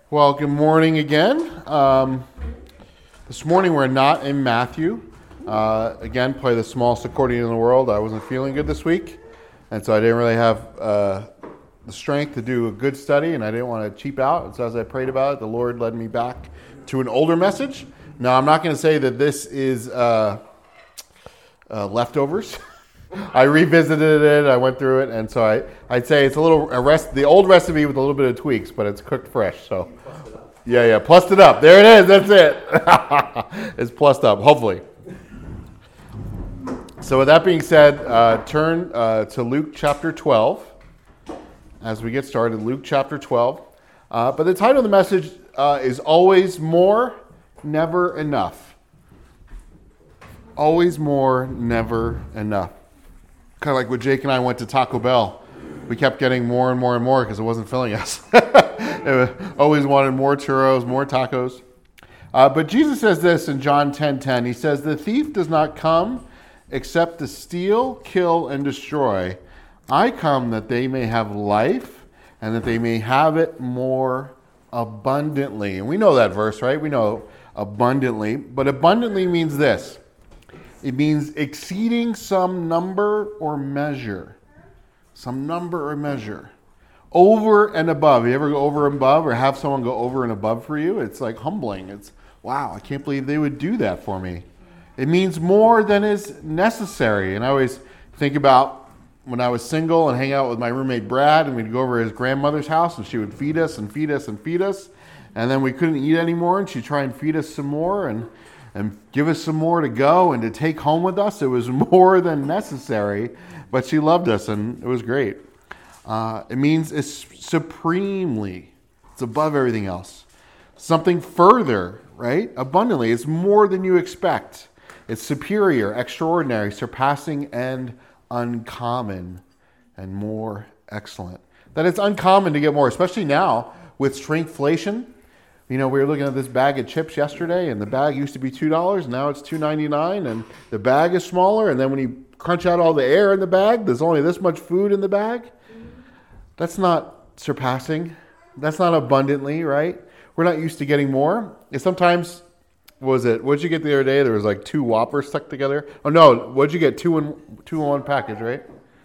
Well, good morning again. This morning we're not in Matthew. Again, play the smallest accordion in the world. I wasn't feeling good this week, and so I didn't really have the strength to do a good study, and I didn't want to cheap out. And so as I prayed about it, the Lord led me back to an older message. Now, I'm not going to say that this is leftovers. I revisited it, I went through it, and so I'd say it's the old recipe with a little bit of tweaks, but it's cooked fresh. So, yeah, plussed it up. There it is. That's it. It's plussed up, hopefully. So with that being said, turn to Luke chapter 12 as we get started. Luke chapter 12. But the title of the message is Always More, Never Enough. Always more, never enough. Kind of like when Jake and I went to Taco Bell. We kept getting more and more and more because it wasn't filling us. Always wanted more churros, more tacos. But Jesus says this in John 10:10. He says, "The thief does not come except to steal, kill, and destroy. I come that they may have life and that they may have it more abundantly." And we know that verse, right? We know abundantly. But abundantly means this. It means exceeding some number or measure. Some number or measure. Over and above. You ever go over and above or have someone go over and above for you? It's like humbling. It's, wow, I can't believe they would do that for me. It means more than is necessary. And I always think about when I was single and hang out with my roommate Brad, and we'd go over to his grandmother's house and she would feed us and feed us and feed us. And then we couldn't eat anymore and she'd try and feed us some more and give us some more to go and to take home with us. It was more than necessary, but she loved us, and it was great. It means it's supremely, it's above everything else. Something further, right? Abundantly. It's more than you expect. It's superior, extraordinary, surpassing, and uncommon, and more excellent. That it's uncommon to get more, especially now with shrinkflation. You know, we were looking at this bag of chips yesterday, and the bag used to be $2, now it's $2.99, and the bag is smaller, and then when you crunch out all the air in the bag, there's only this much food in the bag. That's not surpassing. That's not abundantly, right? We're not used to getting more. And sometimes, what did you get the other day? There was like 2 Whoppers stuck together. Oh no, what'd you get? Two in one package, right?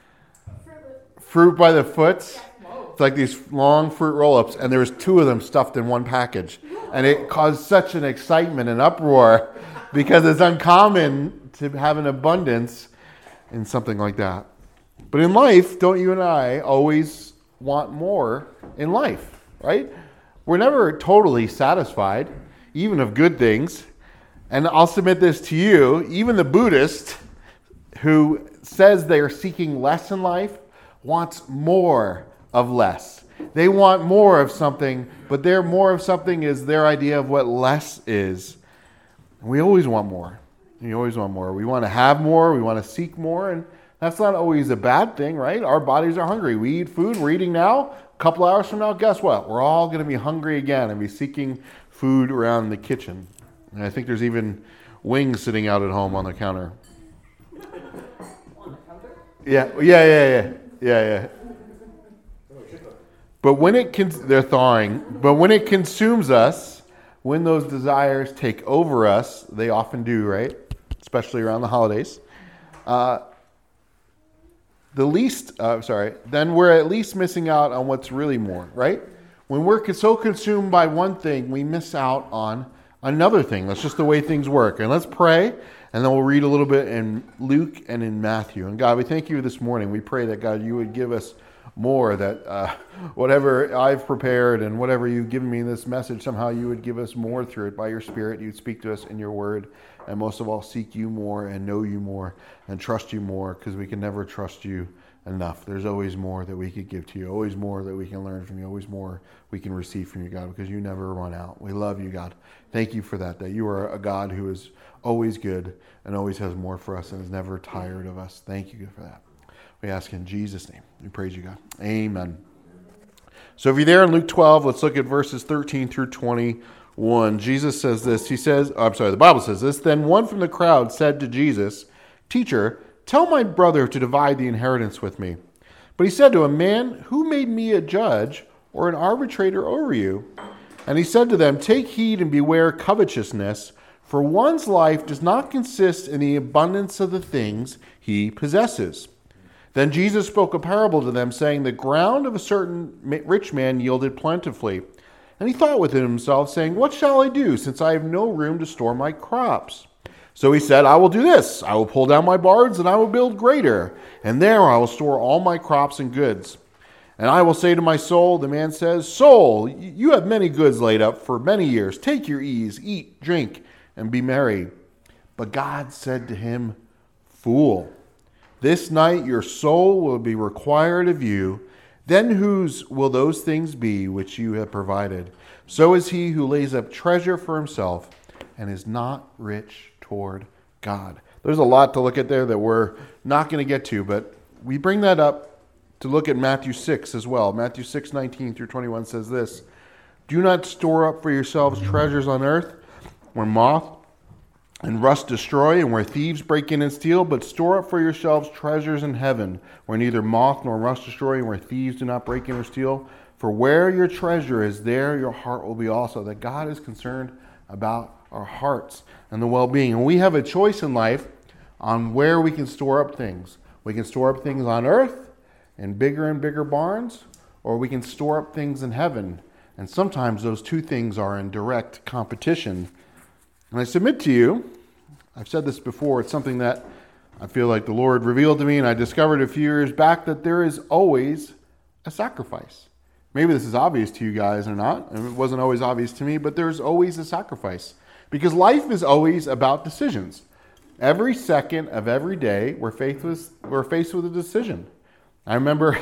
Fruit by the foot. It's like these long fruit roll-ups, and there was 2 of them stuffed in one package. And it caused such an excitement and uproar because it's uncommon to have an abundance in something like that. But in life, don't you and I always want more in life, right? We're never totally satisfied, even of good things. And I'll submit this to you, even the Buddhist who says they are seeking less in life wants more of less. They want more of something, but their more of something is their idea of what less is. And we always want more. We always want more. We want to have more. We want to seek more. And that's not always a bad thing, right? Our bodies are hungry. We eat food. We're eating now. A couple hours from now, guess what? We're all going to be hungry again and be seeking food around the kitchen. And I think there's even wings sitting out at home on the counter. Yeah. But when they're thawing. But when it consumes us, when those desires take over us, they often do, right? Especially around the holidays. Then we're at least missing out on what's really more, right? When we're so consumed by one thing, we miss out on another thing. That's just the way things work. And let's pray, and then we'll read a little bit in Luke and in Matthew. And God, we thank you this morning. We pray that, God, you would give us more, that whatever I've prepared and whatever you've given me in this message, somehow you would give us more through it by your Spirit. You'd speak to us in your word, and most of all, seek you more and know you more and trust you more, because we can never trust you enough. There's always more that we could give to you, always more that we can learn from you, always more we can receive from you, God, because you never run out. We love you, God. Thank you for that you are a God who is always good and always has more for us and is never tired of us. Thank you for that. We ask in Jesus' name. We praise you, God. Amen. So if you're there in Luke 12, let's look at verses 13 through 21. Jesus says this. The Bible says this. Then one from the crowd said to Jesus, "Teacher, tell my brother to divide the inheritance with me." But he said to him, "Man, who made me a judge or an arbitrator over you?" And he said to them, "Take heed and beware covetousness, for one's life does not consist in the abundance of the things he possesses." Then Jesus spoke a parable to them, saying, "The ground of a certain rich man yielded plentifully. And he thought within himself, saying, 'What shall I do, since I have no room to store my crops?' So he said, 'I will do this. I will pull down my barns, and I will build greater, and there I will store all my crops and goods. And I will say to my soul,' the man says, 'Soul, you have many goods laid up for many years. Take your ease, eat, drink, and be merry.' But God said to him, 'Fool, this night your soul will be required of you. Then whose will those things be which you have provided? So is he who lays up treasure for himself and is not rich toward God.'" There's a lot to look at there that we're not going to get to, but we bring that up to look at Matthew 6 as well. Matthew 6:19 through 21 says this, "Do not store up for yourselves treasures on earth, where moth and rust destroy, and where thieves break in and steal, but store up for yourselves treasures in heaven, where neither moth nor rust destroy, and where thieves do not break in or steal. For where your treasure is, there your heart will be also." That God is concerned about our hearts and the well-being. And we have a choice in life on where we can store up things. We can store up things on earth in bigger and bigger barns, or we can store up things in heaven. And sometimes those two things are in direct competition. And I submit to you, I've said this before, it's something that I feel like the Lord revealed to me, and I discovered a few years back, that there is always a sacrifice. Maybe this is obvious to you guys or not, and it wasn't always obvious to me, but there's always a sacrifice. Because life is always about decisions. Every second of every day, we're faced with a decision. I remember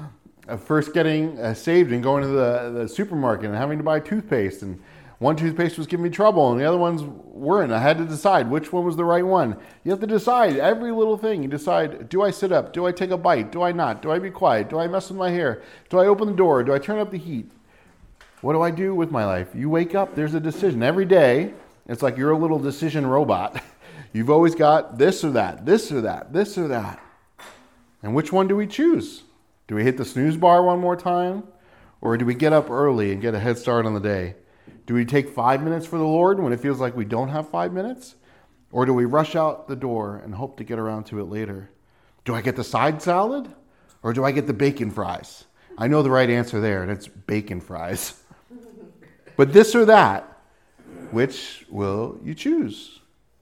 first getting saved and going to the supermarket and having to buy toothpaste, and one toothpaste was giving me trouble and the other ones weren't. I had to decide which one was the right one. You have to decide every little thing. You decide, do I sit up? Do I take a bite? Do I not? Do I be quiet? Do I mess with my hair? Do I open the door? Do I turn up the heat? What do I do with my life? You wake up, there's a decision. Every day, it's like you're a little decision robot. You've always got this or that, this or that, this or that. And which one do we choose? Do we hit the snooze bar one more time? Or do we get up early and get a head start on the day? Do we take 5 minutes for the Lord when it feels like we don't have 5 minutes? Or do we rush out the door and hope to get around to it later? Do I get the side salad? Or do I get the bacon fries? I know the right answer there, and it's bacon fries. But this or that, which will you choose?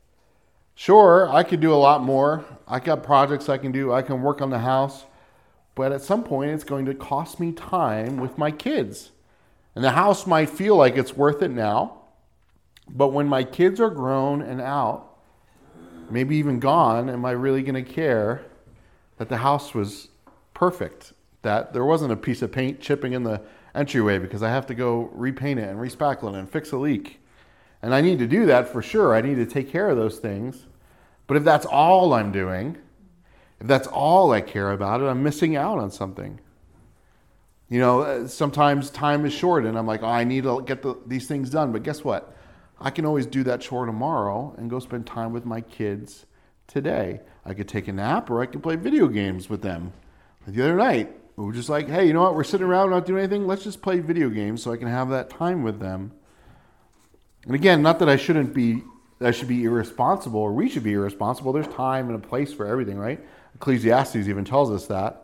Sure, I could do a lot more. I got projects I can do. I can work on the house. But at some point, it's going to cost me time with my kids. And the house might feel like it's worth it now. But when my kids are grown and out, maybe even gone, am I really going to care that the house was perfect? That there wasn't a piece of paint chipping in the entryway because I have to go repaint it and respackle it and fix a leak. And I need to do that for sure. I need to take care of those things. But if that's all I'm doing, if that's all I care about, I'm missing out on something. You know, sometimes time is short and I'm like, I need to get these things done. But guess what? I can always do that chore tomorrow and go spend time with my kids today. I could take a nap or I could play video games with them. The other night, we were just like, hey, you know what? We're sitting around not doing anything. Let's just play video games so I can have that time with them. And again, not that I should be irresponsible or we should be irresponsible. There's time and a place for everything, right? Ecclesiastes even tells us that.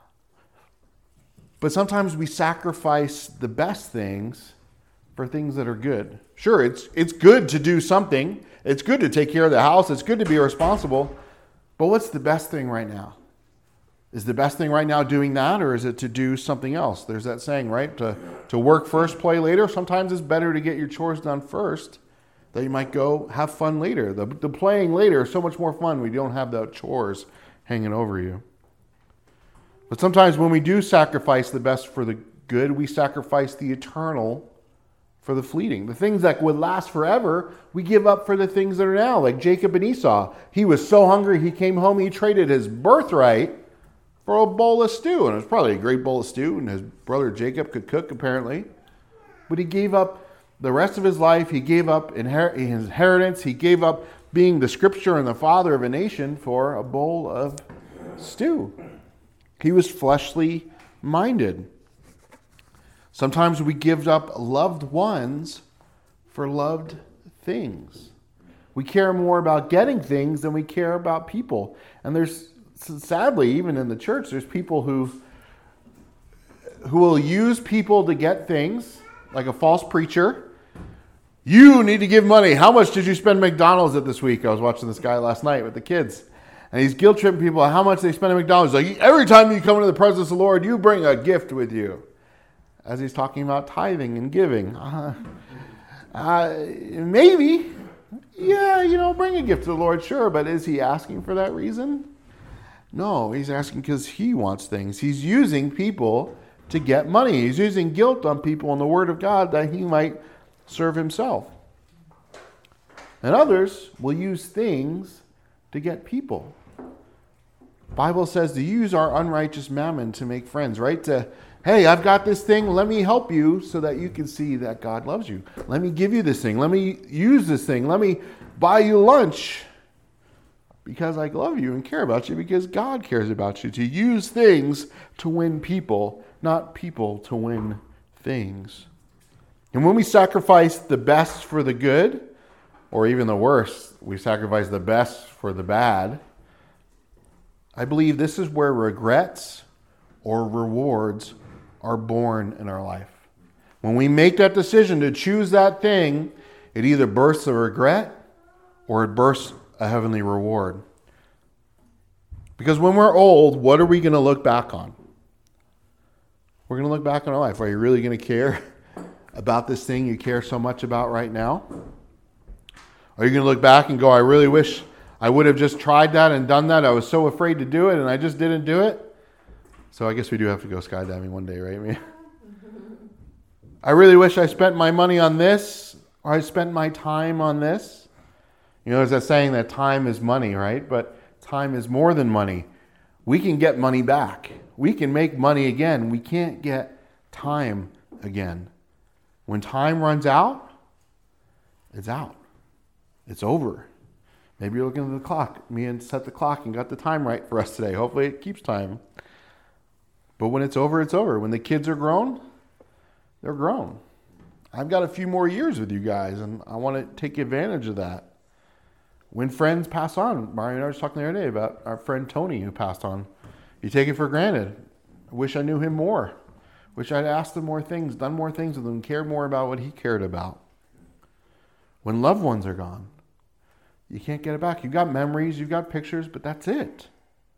But sometimes we sacrifice the best things for things that are good. Sure, it's good to do something. It's good to take care of the house. It's good to be responsible. But what's the best thing right now? Is the best thing right now doing that, or is it to do something else? There's that saying, right? To work first, play later. Sometimes it's better to get your chores done first, that you might go have fun later. The playing later is so much more fun when you don't have the chores hanging over you. But sometimes when we do sacrifice the best for the good, we sacrifice the eternal for the fleeting. The things that would last forever, we give up for the things that are now. Like Jacob and Esau. He was so hungry, he came home, he traded his birthright for a bowl of stew. And it was probably a great bowl of stew, and his brother Jacob could cook, apparently. But he gave up the rest of his life. He gave up his inheritance. He gave up being the scripture and the father of a nation for a bowl of stew. He was fleshly minded. Sometimes we give up loved ones for loved things. We care more about getting things than we care about people. And there's, sadly, even in the church, there's people who will use people to get things, like a false preacher. You need to give money. How much did you spend McDonald's at this week? I was watching this guy last night with the kids. And he's guilt-tripping people on how much they spend at McDonald's. Like, every time you come into the presence of the Lord, you bring a gift with you. As he's talking about tithing and giving. Maybe. Yeah, bring a gift to the Lord, sure. But is he asking for that reason? No, he's asking because he wants things. He's using people to get money. He's using guilt on people in the Word of God that he might serve himself. And others will use things to get people. The Bible says to use our unrighteous mammon to make friends, right? Hey, I've got this thing. Let me help you so that you can see that God loves you. Let me give you this thing. Let me use this thing. Let me buy you lunch because I love you and care about you, because God cares about you. To use things to win people, not people to win things. And when we sacrifice the best for the good, or even the worst, we sacrifice the best for the bad, I believe this is where regrets or rewards are born in our life. When we make that decision to choose that thing, it either births a regret or it births a heavenly reward. Because when we're old, what are we going to look back on? We're going to look back on our life. Are you really going to care about this thing you care so much about right now? Are you going to look back and go, I really wish I would have just tried that and done that. I was so afraid to do it and I just didn't do it. So I guess we do have to go skydiving one day, right? I really wish I spent my money on this, or I spent my time on this. There's that saying that time is money, right? But time is more than money. We can get money back. We can make money again. We can't get time again. When time runs out, it's out. It's over. Maybe you're looking at the clock. Me and set the clock and got the time right for us today. Hopefully it keeps time. But when it's over, it's over. When the kids are grown, they're grown. I've got a few more years with you guys, and I want to take advantage of that. When friends pass on, Mario and I were talking the other day about our friend Tony who passed on. You take it for granted. I wish I knew him more. Wish I'd asked him more things, done more things with him, cared more about what he cared about. When loved ones are gone, you can't get it back. You've got memories, you've got pictures, but that's it.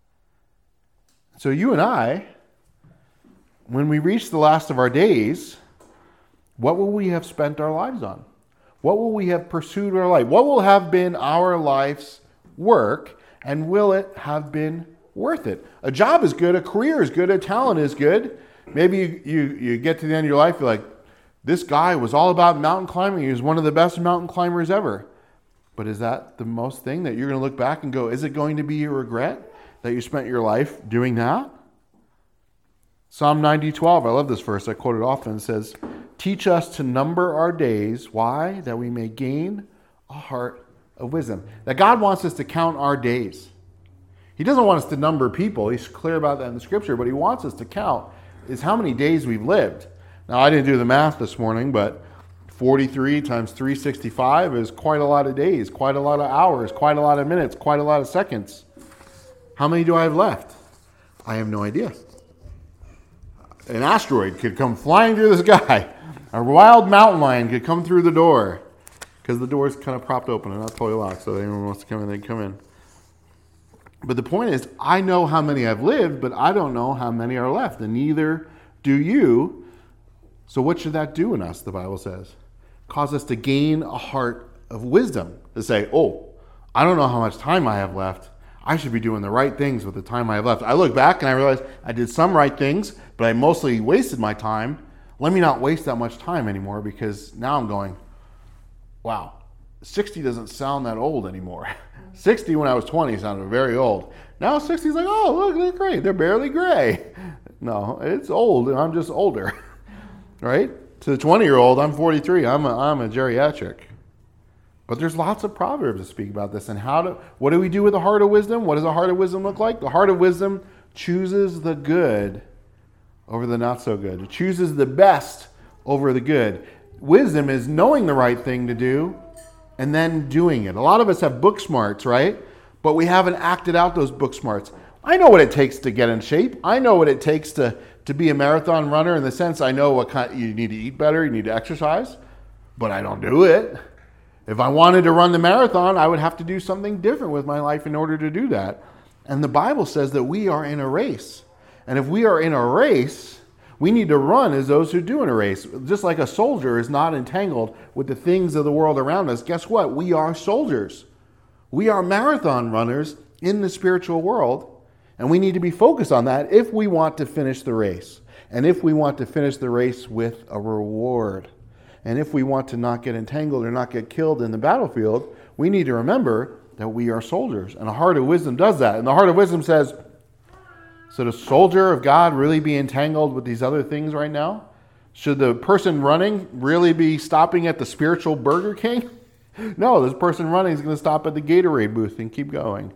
So you and I, when we reach the last of our days, what will we have spent our lives on? What will we have pursued our life? What will have been our life's work, and will it have been worth it? A job is good, a career is good, a talent is good. Maybe you get to the end of your life, you're like, this guy was all about mountain climbing. He was one of the best mountain climbers ever. But is that the most thing that you're going to look back and go, is it going to be a regret that you spent your life doing that? Psalm 90:12, I love this verse. I quote it often. It says, teach us to number our days. Why? That we may gain a heart of wisdom. That God wants us to count our days. He doesn't want us to number people. He's clear about that in the scripture. But he wants us to count is how many days we've lived. Now, I didn't do the math this morning, but 43 times 365 is quite a lot of days, quite a lot of hours, quite a lot of minutes, quite a lot of seconds. How many do I have left? I have no idea. An asteroid could come flying through the sky. A wild mountain lion could come through the door, because the door is kind of propped open and not totally locked, so if anyone wants to come in, they can come in. But the point is, I know how many I've lived, but I don't know how many are left, and neither do you. So what should that do in us, the Bible says? Cause us to gain a heart of wisdom, to say, I don't know how much time I have left. I should be doing the right things with the time I have left. I look back and I realize I did some right things, but I mostly wasted my time. Let me not waste that much time anymore, because now I'm going, wow, 60 doesn't sound that old anymore. 60 when I was 20 sounded very old. Now 60 is like, oh, look, they're gray. They're barely gray. No, it's old and I'm just older. Right? To the 20-year-old, I'm 43. I'm a geriatric. But there's lots of proverbs that speak about this. And what do we do with the heart of wisdom? What does a heart of wisdom look like? The heart of wisdom chooses the good over the not so good. It chooses the best over the good. Wisdom is knowing the right thing to do and then doing it. A lot of us have book smarts, right? But we haven't acted out those book smarts. I know what it takes to get in shape. I know what it takes to be a marathon runner, in the sense I know what kind, you need to eat better, you need to exercise, but I don't do it. If I wanted to run the marathon, I would have to do something different with my life in order to do that. And the Bible says that we are in a race. And if we are in a race, we need to run as those who do in a race. Just like a soldier is not entangled with the things of the world around us, guess what? We are soldiers. We are marathon runners in the spiritual world. And we need to be focused on that if we want to finish the race. And if we want to finish the race with a reward. And if we want to not get entangled or not get killed in the battlefield, we need to remember that we are soldiers. And the heart of wisdom does that. And the heart of wisdom says, should a soldier of God really be entangled with these other things right now? Should the person running really be stopping at the spiritual Burger King? No, this person running is going to stop at the Gatorade booth and keep going.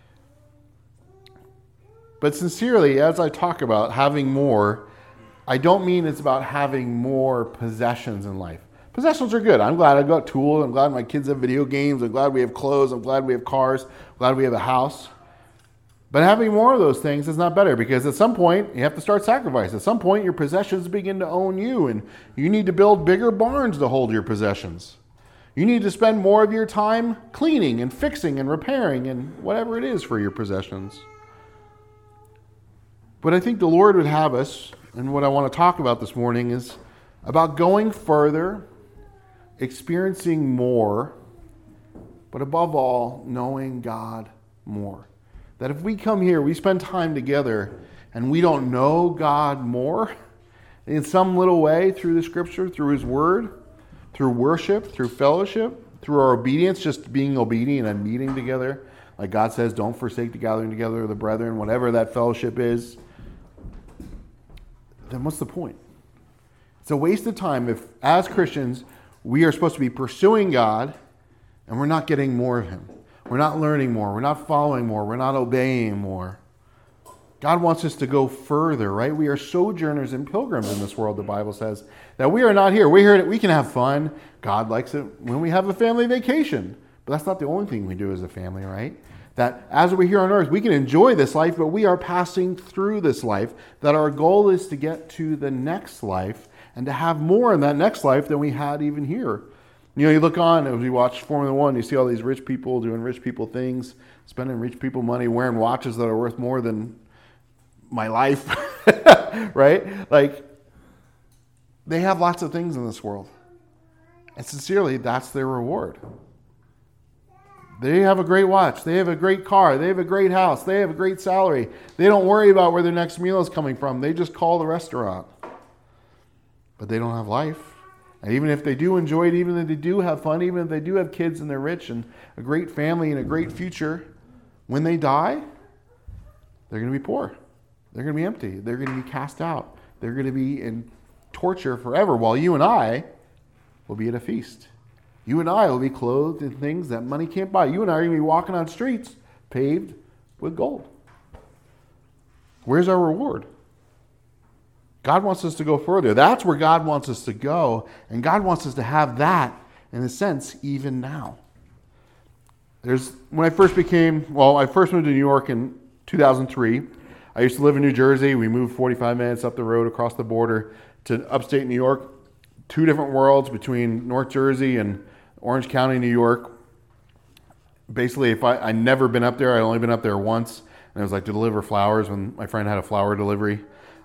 But sincerely, as I talk about having more, I don't mean it's about having more possessions in life. Possessions are good. I'm glad I've got tools. I'm glad my kids have video games. I'm glad we have clothes. I'm glad we have cars. I'm glad we have a house. But having more of those things is not better, because at some point you have to start sacrifice. At some point your possessions begin to own you, and you need to build bigger barns to hold your possessions. You need to spend more of your time cleaning and fixing and repairing and whatever it is for your possessions. But I think the Lord would have us, and what I want to talk about this morning is about going further, experiencing more, but above all, knowing God more. That if we come here, we spend time together, and we don't know God more in some little way through the Scripture, through His Word, through worship, through fellowship, through our obedience, just being obedient and meeting together. Like God says, don't forsake the gathering together of the brethren, whatever that fellowship is. Then what's the point? It's a waste of time if, as Christians, we are supposed to be pursuing God and we're not getting more of Him. We're not learning more. We're not following more. We're not obeying more. God wants us to go further, right? We are sojourners and pilgrims in this world, the Bible says. That we are not here. We're here. We can have fun. God likes it when we have a family vacation. But that's not the only thing we do as a family, right? That as we're here on earth, we can enjoy this life, but we are passing through this life. That our goal is to get to the next life and to have more in that next life than we had even here. You know, you look on as we watch Formula One, you see all these rich people doing rich people things, spending rich people money, wearing watches that are worth more than my life, right? Like, they have lots of things in this world. And sincerely, that's their reward. They have a great watch. They have a great car. They have a great house. They have a great salary. They don't worry about where their next meal is coming from. They just call the restaurant. But they don't have life. And even if they do enjoy it, even if they do have fun, even if they do have kids and they're rich and a great family and a great future, when they die, they're going to be poor. They're going to be empty. They're going to be cast out. They're going to be in torture forever, while you and I will be at a feast. You and I will be clothed in things that money can't buy. You and I are going to be walking on streets paved with gold. Where's our reward? God wants us to go further. That's where God wants us to go. And God wants us to have that, in a sense, even now. When I first moved to New York in 2003. I used to live in New Jersey. We moved 45 minutes up the road across the border to upstate New York. Two different worlds between North Jersey and Orange County, New York. Basically, I'd never been up there. I'd only been up there once. And it was like to deliver flowers when my friend had a flower delivery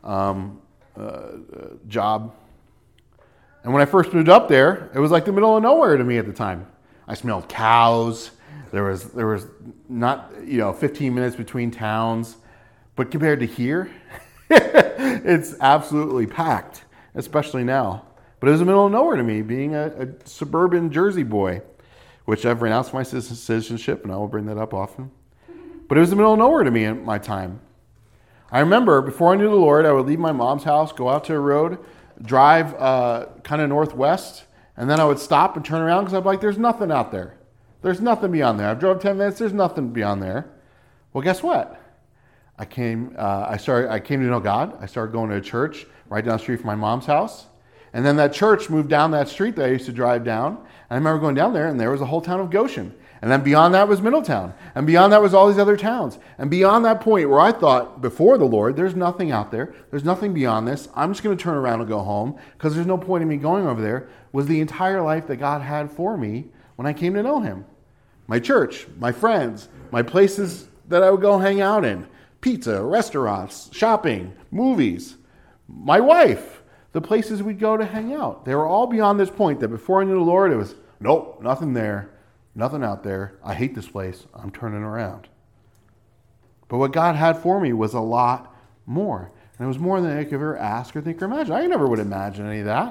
job. And when I first moved up there, it was like the middle of nowhere to me at the time. I smelled cows. There was not 15 minutes between towns. But compared to here, it's absolutely packed, especially now. But it was the middle of nowhere to me, being a suburban Jersey boy, which I've renounced my citizenship, and I will bring that up often. But it was the middle of nowhere to me in my time. I remember, before I knew the Lord, I would leave my mom's house, go out to a road, drive kind of northwest, and then I would stop and turn around because I'd be like, there's nothing out there. There's nothing beyond there. I've drove 10 minutes, there's nothing beyond there. Well, guess what? I came to know God. I started going to a church right down the street from my mom's house. And then that church moved down that street that I used to drive down. And I remember going down there, and there was the whole town of Goshen. And then beyond that was Middletown. And beyond that was all these other towns. And beyond that point where I thought, before the Lord, there's nothing out there. There's nothing beyond this. I'm just going to turn around and go home because there's no point in me going over there, was the entire life that God had for me when I came to know him. My church, my friends, my places that I would go hang out in. Pizza, restaurants, shopping, movies. My wife, the places we'd go to hang out. They were all beyond this point that before I knew the Lord, it was, nope, nothing there. Nothing out there. I hate this place. I'm turning around. But what God had for me was a lot more. And it was more than I could ever ask or think or imagine. I never would imagine any of that.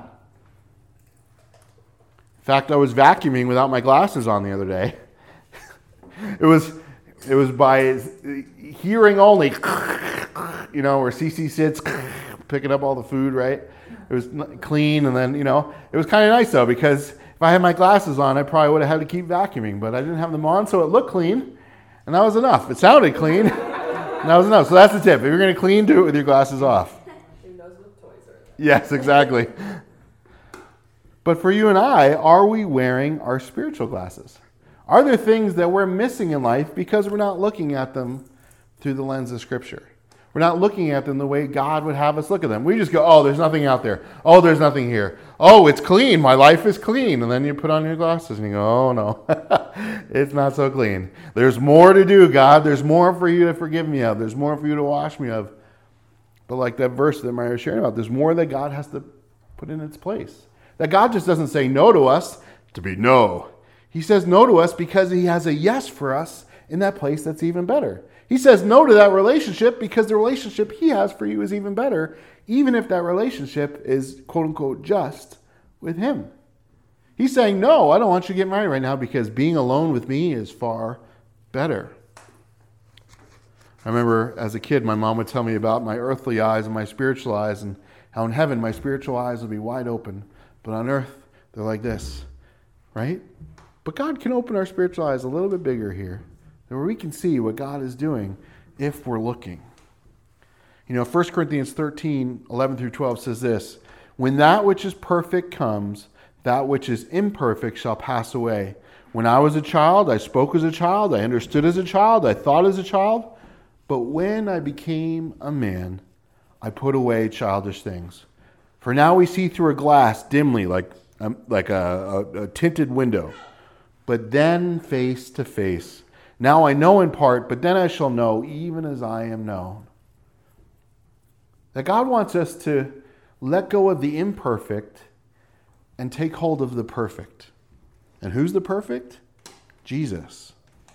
In fact, I was vacuuming without my glasses on the other day. It was by hearing only, where CC sits picking up all the food, right? It was clean, and then, it was kind of nice, though, because if I had my glasses on, I probably would have had to keep vacuuming, but I didn't have them on, so it looked clean, and that was enough. It sounded clean, and that was enough. So that's the tip. If you're going to clean, do it with your glasses off. Who knows what toys are? Yes, exactly. But for you and I, are we wearing our spiritual glasses? Are there things that we're missing in life because we're not looking at them through the lens of Scripture? We're not looking at them the way God would have us look at them. We just go, oh, there's nothing out there. Oh, there's nothing here. Oh, it's clean. My life is clean. And then you put on your glasses and you go, oh, no, it's not so clean. There's more to do, God. There's more for you to forgive me of. There's more for you to wash me of. But like that verse that Mary was sharing about, there's more that God has to put in its place. That God just doesn't say no to us to be no. He says no to us because he has a yes for us in that place that's even better. He says no to that relationship because the relationship he has for you is even better, even if that relationship is, quote unquote, just with him. He's saying, no, I don't want you to get married right now because being alone with me is far better. I remember as a kid, my mom would tell me about my earthly eyes and my spiritual eyes, and how in heaven my spiritual eyes will be wide open, but on earth they're like this, right? But God can open our spiritual eyes a little bit bigger here, where we can see what God is doing if we're looking. 1 Corinthians 13, 11 through 12 says this, when that which is perfect comes, that which is imperfect shall pass away. When I was a child, I spoke as a child, I understood as a child, I thought as a child. But when I became a man, I put away childish things. For now we see through a glass dimly, like a tinted window, but then face to face. Now I know in part, but then I shall know, even as I am known. That God wants us to let go of the imperfect and take hold of the perfect. And who's the perfect? Jesus.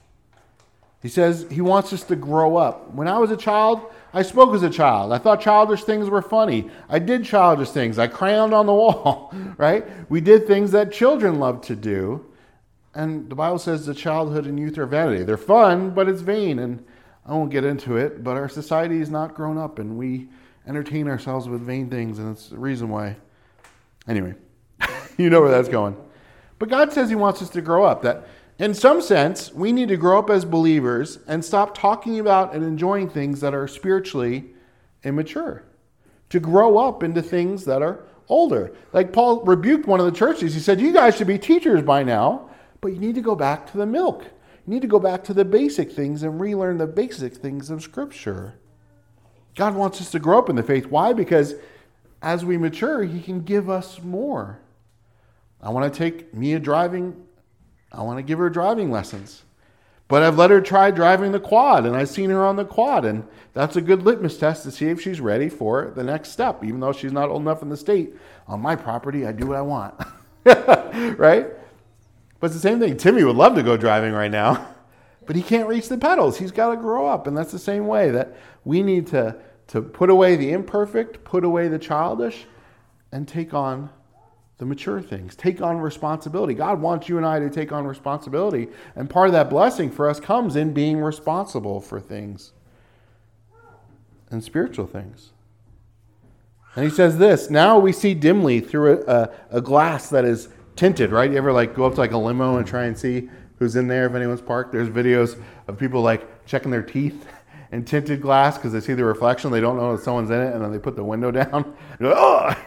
He says he wants us to grow up. When I was a child, I spoke as a child. I thought childish things were funny. I did childish things. I crayoned on the wall, right? We did things that children love to do. And the Bible says that childhood and youth are vanity. They're fun, but it's vain. And I won't get into it, but our society is not grown up, and we entertain ourselves with vain things, and it's the reason why. Anyway, you know where that's going. But God says he wants us to grow up. That in some sense, we need to grow up as believers and stop talking about and enjoying things that are spiritually immature. To grow up into things that are older. Like Paul rebuked one of the churches. He said, you guys should be teachers by now, but you need to go back to the milk. You need to go back to the basic things and relearn the basic things of Scripture. God wants us to grow up in the faith. Why? Because as we mature, he can give us more. I want to take Mia driving. I want to give her driving lessons. But I've let her try driving the quad, and I've seen her on the quad, and that's a good litmus test to see if she's ready for the next step. Even though she's not old enough in the state, on my property, I do what I want. Right? But it's the same thing. Timmy would love to go driving right now, but he can't reach the pedals. He's got to grow up, and that's the same way that we need to put away the imperfect, put away the childish, and take on the mature things. Take on responsibility. God wants you and I to take on responsibility. And part of that blessing for us comes in being responsible for things and spiritual things. And he says this, now we see dimly through a glass that is tinted, right? You ever go up to a limo and try and see who's in there if anyone's parked? There's videos of people checking their teeth in tinted glass because they see the reflection. They don't know that someone's in it, and then they put the window down. Oh,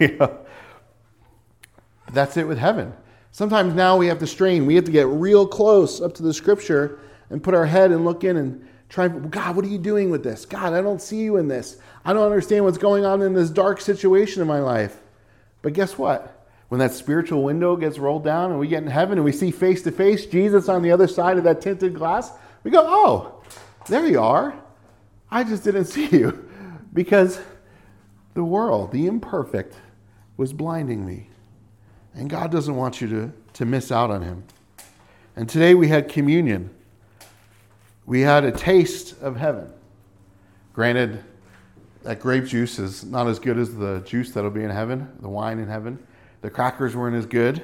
That's it with heaven. Sometimes now we have to strain. We have to get real close up to the Scripture and put our head and look in and try, God, what are you doing with this? God, I don't see you in this. I don't understand what's going on in this dark situation in my life. But guess what? When that spiritual window gets rolled down and we get in heaven and we see face to face Jesus on the other side of that tinted glass, we go, oh, there you are. I just didn't see you because the world, the imperfect, was blinding me. And God doesn't want you to miss out on him. And today we had communion. We had a taste of heaven. Granted, that grape juice is not as good as the juice that'll be in heaven, the wine in heaven. The crackers weren't as good.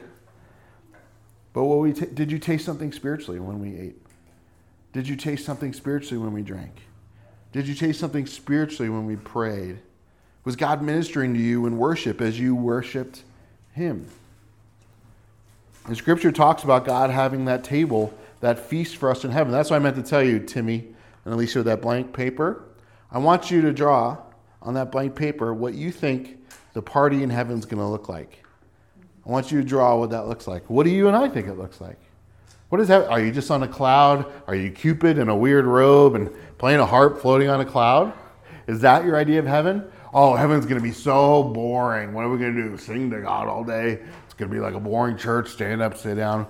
But did you taste something spiritually when we ate? Did you taste something spiritually when we drank? Did you taste something spiritually when we prayed? Was God ministering to you in worship as you worshiped him? And Scripture talks about God having that table, that feast for us in heaven. That's what I meant to tell you, Timmy and Alicia, that blank paper. I want you to draw on that blank paper what you think the party in heaven is going to look like. I want you to draw what that looks like. What do you and I think it looks like? What is that? Are you just on a cloud? Are you Cupid in a weird robe and playing a harp floating on a cloud? Is that your idea of heaven? Oh, heaven's going to be so boring. What are we going to do? Sing to God all day? It's going to be like a boring church, stand up, sit down.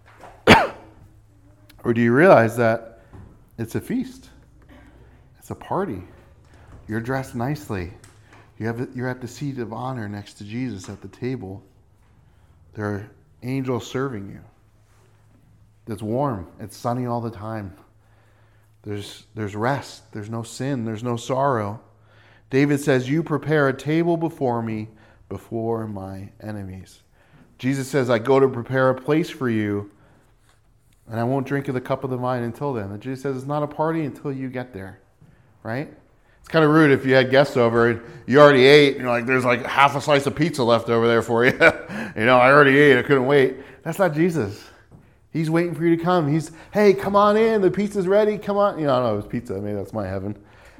Or do you realize that it's a feast? It's a party. You're dressed nicely. You're at the seat of honor next to Jesus at the table. There are angels serving you. It's warm. It's sunny all the time. There's rest. There's no sin. There's no sorrow. David says, you prepare a table before me, before my enemies. Jesus says, I go to prepare a place for you, and I won't drink of the cup of the vine until then. And Jesus says, it's not a party until you get there, right? It's kind of rude if you had guests over and you already ate, and you're like, there's like half a slice of pizza left over there for you. I already ate. I couldn't wait. That's not Jesus. He's waiting for you to come. Hey, come on in. The pizza's ready. Come on. I don't know. It was pizza. Maybe that's my heaven.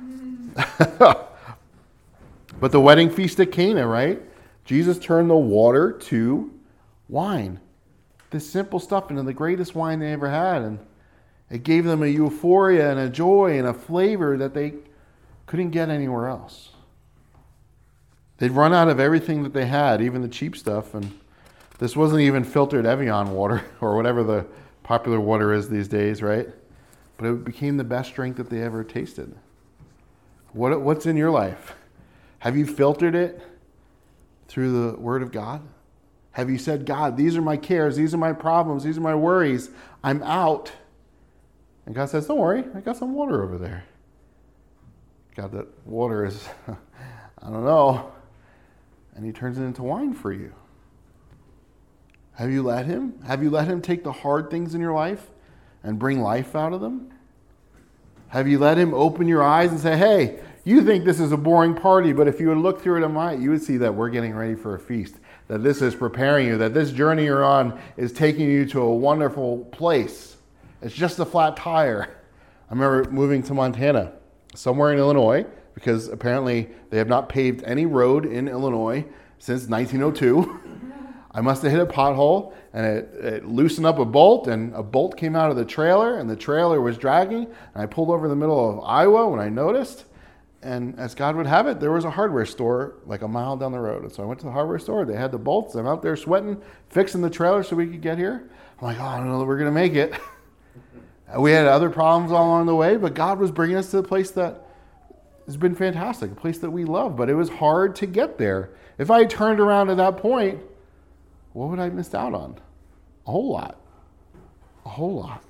But the wedding feast at Cana, right? Jesus turned the water to wine. This simple stuff into the greatest wine they ever had. And it gave them a euphoria and a joy and a flavor that they couldn't get anywhere else. They'd run out of everything that they had, even the cheap stuff. And this wasn't even filtered Evian water or whatever the popular water is these days, right? But it became the best drink that they ever tasted. What's in your life? Have you filtered it through the Word of God? Have you said, God, these are my cares, these are my problems, these are my worries, I'm out. And God says, don't worry, I got some water over there. God, that water is, I don't know. And he turns it into wine for you. Have you let him? Have you let him take the hard things in your life and bring life out of them? Have you let him open your eyes and say, hey, you think this is a boring party, but if you would look through it, you would see that we're getting ready for a feast, that this is preparing you, that this journey you're on is taking you to a wonderful place. It's just a flat tire. I remember moving to Montana, somewhere in Illinois, because apparently they have not paved any road in Illinois since 1902. I must have hit a pothole, and it loosened up a bolt, and a bolt came out of the trailer, and the trailer was dragging, and I pulled over in the middle of Iowa when I noticed, and as God would have it, there was a hardware store like a mile down the road. And so I went to the hardware store. They had the bolts. I'm out there sweating, fixing the trailer so we could get here. I'm like, oh, I don't know that we're going to make it. We had other problems all along the way, but God was bringing us to a place that has been fantastic, a place that we love. But it was hard to get there. If I turned around at that point, what would I have missed out on? A whole lot. A whole lot.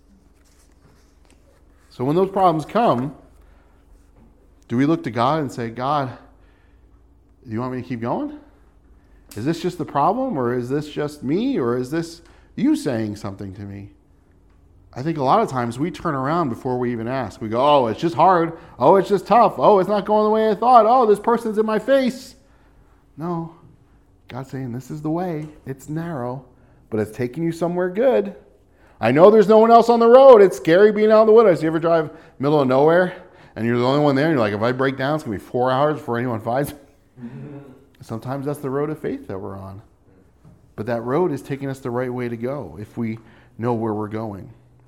So when those problems come, do we look to God and say, God, do you want me to keep going? Is this just the problem, or is this just me, or is this you saying something to me? I think a lot of times we turn around before we even ask. We go, oh, it's just hard. Oh, it's just tough. Oh, it's not going the way I thought. Oh, this person's in my face. No. God's saying, this is the way. It's narrow, but it's taking you somewhere good. I know there's no one else on the road. It's scary being out in the woods. You ever drive middle of nowhere and you're the only one there, and you're like, if I break down, it's going to be 4 hours before anyone finds me. Sometimes that's the road of faith that we're on. But that road is taking us the right way to go if we know where we're going.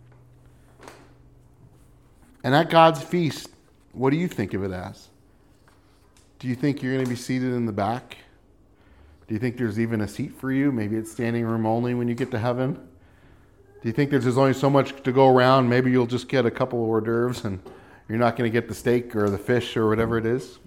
And at God's feast, what do you think of it as? Do you think you're going to be seated in the back? Do you think there's even a seat for you? Maybe it's standing room only when you get to heaven. Do you think there's only so much to go around? Maybe you'll just get a couple of hors d'oeuvres and you're not going to get the steak or the fish or whatever it is.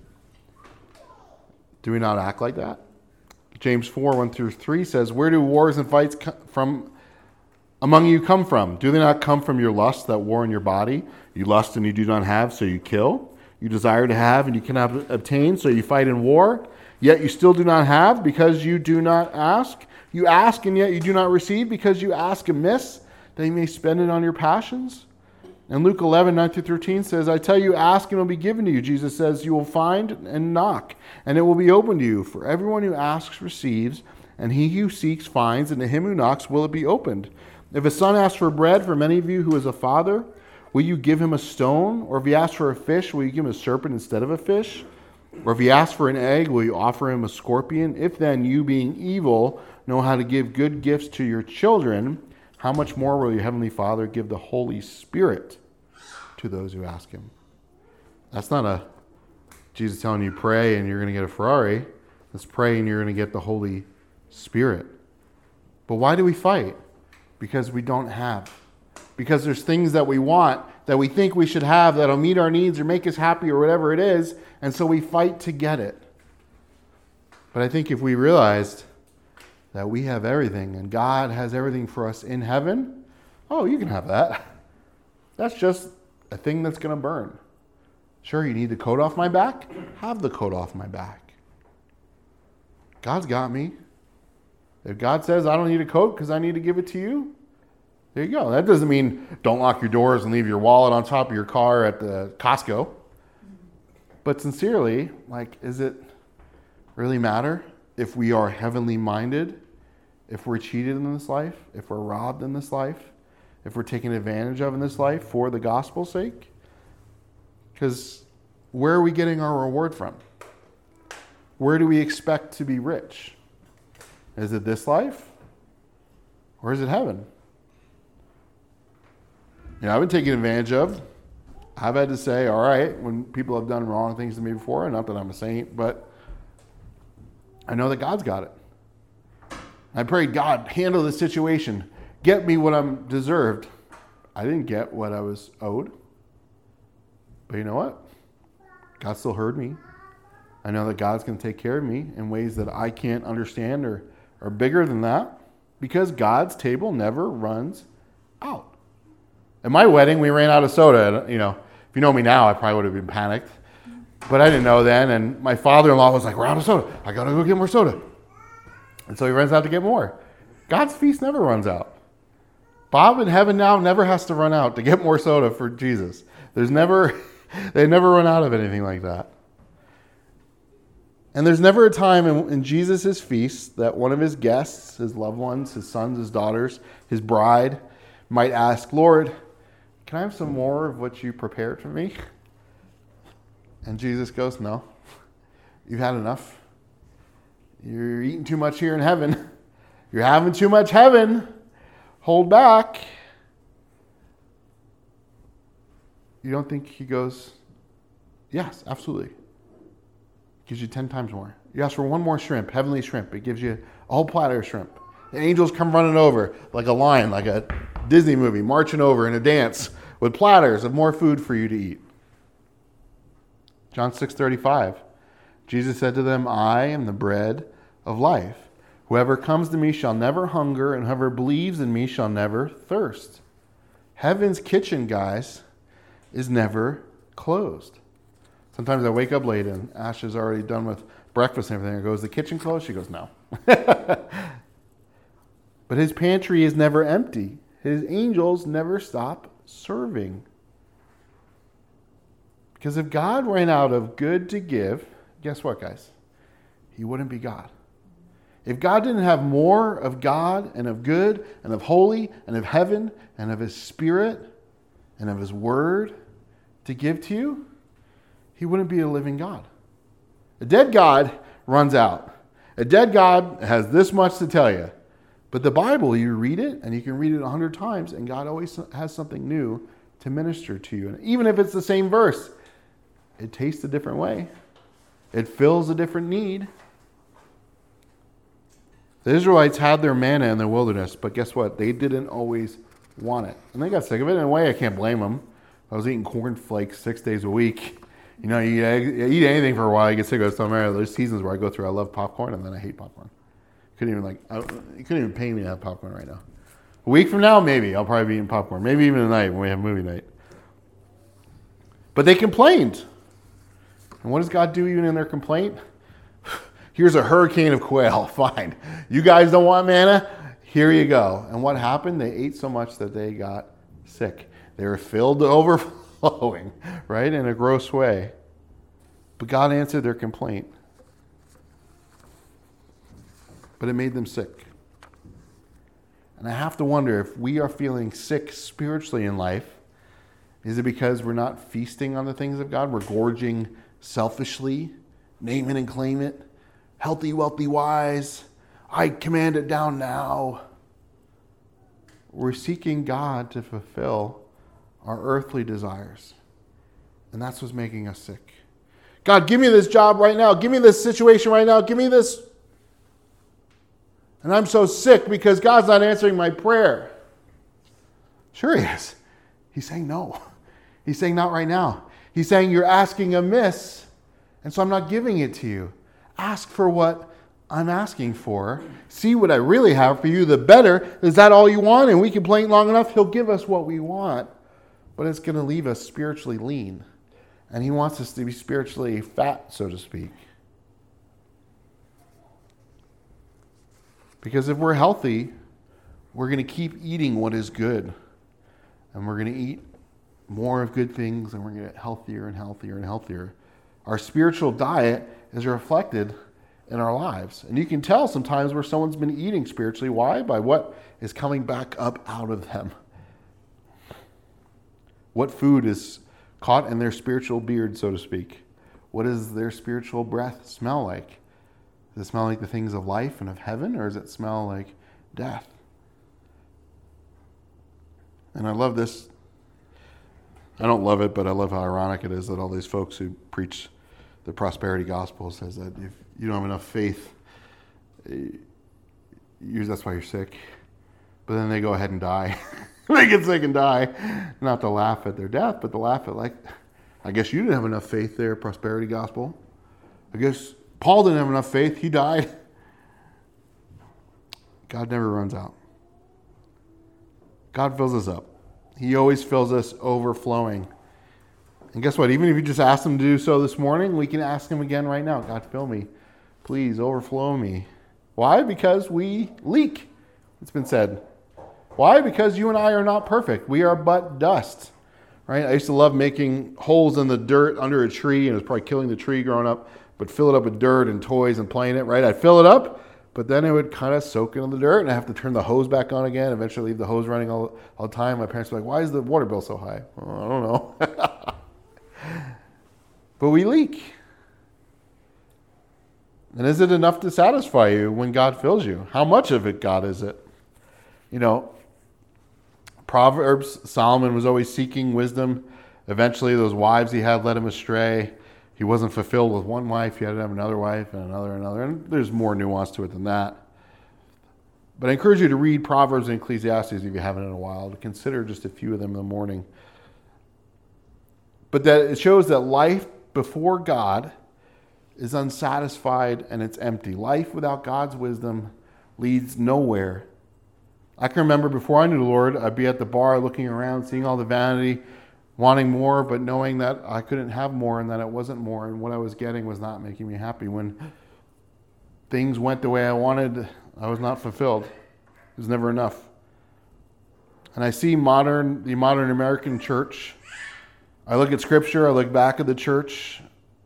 Do we not act like that? James 4, 1-3 says, where do wars and fights from among you come from? Do they not come from your lust that war in your body? You lust and you do not have, so you kill. You desire to have and you cannot obtain, so you fight in war. Yet you still do not have because you do not ask. You ask and yet you do not receive because you ask amiss, that you may spend it on your passions. And Luke 11, 9-13 says, I tell you, ask and it will be given to you. Jesus says, you will find and knock, and it will be opened to you. For everyone who asks receives, and he who seeks finds, and to him who knocks will it be opened. If a son asks for bread from any of you who is a father, will you give him a stone? Or if he asks for a fish, will you give him a serpent instead of a fish? Or if he asks for an egg, will you offer him a scorpion? If then you, being evil, know how to give good gifts to your children, how much more will your heavenly Father give the Holy Spirit to those who ask him? That's not a Jesus telling you pray and you're going to get a Ferrari. That's pray and you're going to get the Holy Spirit. But why do we fight? Because we don't have. Because there's things that we want that we think we should have that'll meet our needs or make us happy or whatever it is, and so we fight to get it. But I think if we realized that we have everything and God has everything for us in heaven, oh, you can have that. That's just a thing that's going to burn. Sure, you need the coat off my back? Have the coat off my back. God's got me. If God says I don't need a coat because I need to give it to you, there you go. That doesn't mean don't lock your doors and leave your wallet on top of your car at the Costco. But sincerely, does it really matter if we are heavenly minded, if we're cheated in this life, if we're robbed in this life, if we're taken advantage of in this life for the gospel's sake? Because where are we getting our reward from? Where do we expect to be rich? Is it this life? Or is it heaven? I've been taken advantage of. I've had to say, all right, when people have done wrong things to me before, and not that I'm a saint, but I know that God's got it. I prayed, God, handle this situation. Get me what I'm deserved. I didn't get what I was owed. But you know what? God still heard me. I know that God's going to take care of me in ways that I can't understand or are bigger than that, because God's table never runs out. At my wedding, we ran out of soda. And, if you know me now, I probably would have been panicked. But I didn't know then. And my father-in-law was like, we're out of soda. I got to go get more soda. And so he runs out to get more. God's feast never runs out. Bob in heaven now never has to run out to get more soda for Jesus. They never run out of anything like that. And there's never a time in Jesus' feast that one of his guests, his loved ones, his sons, his daughters, his bride, might ask, Lord, can I have some more of what you prepared for me? And Jesus goes, no, you've had enough. You're eating too much here in heaven. You're having too much heaven. Hold back. You don't think he goes, yes, absolutely. Gives you 10 times more. You ask for one more shrimp, heavenly shrimp. It gives you a whole platter of shrimp. The angels come running over like a lion, like a Disney movie, marching over in a dance with platters of more food for you to eat. John 6:35. Jesus said to them, I am the bread of life. Whoever comes to me shall never hunger, and whoever believes in me shall never thirst. Heaven's kitchen, guys, is never closed. Sometimes I wake up late and Ash is already done with breakfast and everything. I go, is the kitchen closed? She goes, no. But his pantry is never empty. His angels never stop serving. Because if God ran out of good to give, guess what, guys? He wouldn't be God. If God didn't have more of God and of good and of holy and of heaven and of his spirit and of his word to give to you, he wouldn't be a living God. A dead God runs out. A dead God has this much to tell you. But the Bible, you read it, and you can read it 100 times, and God always has something new to minister to you. And even if it's the same verse, it tastes a different way. It fills a different need. The Israelites had their manna in the wilderness, but guess what? They didn't always want it. And they got sick of it. In a way, I can't blame them. I was eating cornflakes 6 days a week. You eat anything for a while, you get sick of it. So there's seasons where I go through, I love popcorn, and then I hate popcorn. You couldn't even pay me to have popcorn right now. A week from now, maybe. I'll probably be eating popcorn. Maybe even tonight when we have movie night. But they complained. And what does God do even in their complaint? Here's a hurricane of quail. Fine. You guys don't want manna? Here you go. And what happened? They ate so much that they got sick. They were filled to overflowing, right? In a gross way. But God answered their complaint. But it made them sick. And I have to wonder, if we are feeling sick spiritually in life, is it because we're not feasting on the things of God? We're gorging selfishly, name it and claim it, healthy, wealthy, wise, I command it down now. We're seeking God to fulfill our earthly desires. And that's what's making us sick. God, give me this job right now. Give me this situation right now. Give me this. And I'm so sick because God's not answering my prayer. Sure he is. He's saying no. He's saying not right now. He's saying you're asking amiss, and so I'm not giving it to you. Ask for what I'm asking for. See what I really have for you, the better. Is that all you want? And we complain long enough, he'll give us what we want. But it's going to leave us spiritually lean. And he wants us to be spiritually fat, so to speak. Because if we're healthy, we're going to keep eating what is good. And we're going to eat more of good things, and we're going to get healthier and healthier and healthier. Our spiritual diet is reflected in our lives. And you can tell sometimes where someone's been eating spiritually. Why? By what is coming back up out of them. What food is caught in their spiritual beard, so to speak? What does their spiritual breath smell like? Does it smell like the things of life and of heaven, or does it smell like death? And I love this. I don't love it, but I love how ironic it is that all these folks who preach the prosperity gospel says that if you don't have enough faith, that's why you're sick. But then they go ahead and die. They get sick and die. Not to laugh at their death, but to laugh at I guess you didn't have enough faith there, prosperity gospel. I guess Paul didn't have enough faith. He died. God never runs out. God fills us up. He always fills us overflowing. And guess what? Even if you just asked him to do so this morning, we can ask him again right now. God, fill me. Please overflow me. Why? Because we leak. It's been said. Why? Because you and I are not perfect. We are but dust. Right? I used to love making holes in the dirt under a tree, and it was probably killing the tree growing up, but fill it up with dirt and toys and playing it, right? I'd fill it up, but then it would kind of soak into the dirt, and I have to turn the hose back on again, eventually leave the hose running all the time. My parents were like, why is the water bill so high? Well, I don't know. But we leak. And is it enough to satisfy you when God fills you? How much of it, God, is it? Proverbs, Solomon was always seeking wisdom. Eventually, those wives he had led him astray. He wasn't fulfilled with one wife. He had to have another wife and another. And there's more nuance to it than that. But I encourage you to read Proverbs and Ecclesiastes if you haven't in a while, to consider just a few of them in the morning. But that it shows that life before God is unsatisfied and it's empty. Life without God's wisdom leads nowhere. I can remember before I knew the Lord, I'd be at the bar looking around, seeing all the vanity, wanting more, but knowing that I couldn't have more and that it wasn't more, and what I was getting was not making me happy. When things went the way I wanted, I was not fulfilled. It was never enough. And I see the modern American church. I look at Scripture, I look back at the church,